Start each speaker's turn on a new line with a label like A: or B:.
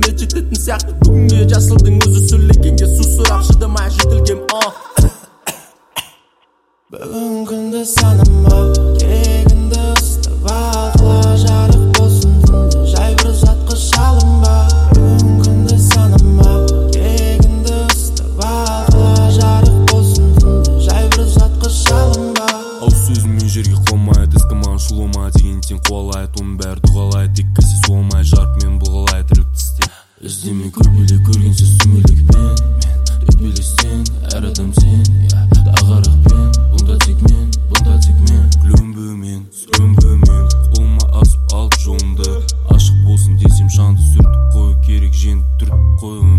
A: де жететін сияқты бүгінге жасылдың өзі сөйлегенге су сұрап шыдамай жетілгем
B: Бүгін күнді санама кегінді ыстып алғыла жарық болсын түнді жай бір затқа шалынба Бүгін күнді санама кегінді ыстып алғыла жарық болсын түнді жай бір затқа шалынба
C: Ауыз сөзімен жерге қомайды ізгіман шулыма деген сен қуалайды оның бәрі дұғалайды тек кесе суалмай жарықмен бұлғалай тірлікті істе іздеме көрмеле көргенсіз сүмелекпен мен төбелестен әр адам сен тағарықпен бұнда тек мен күлімбімен сүрімбімен қолыма асып алып жолымды ашық болсын десем шанды сүртіп қою керек жеңіп түртіп қою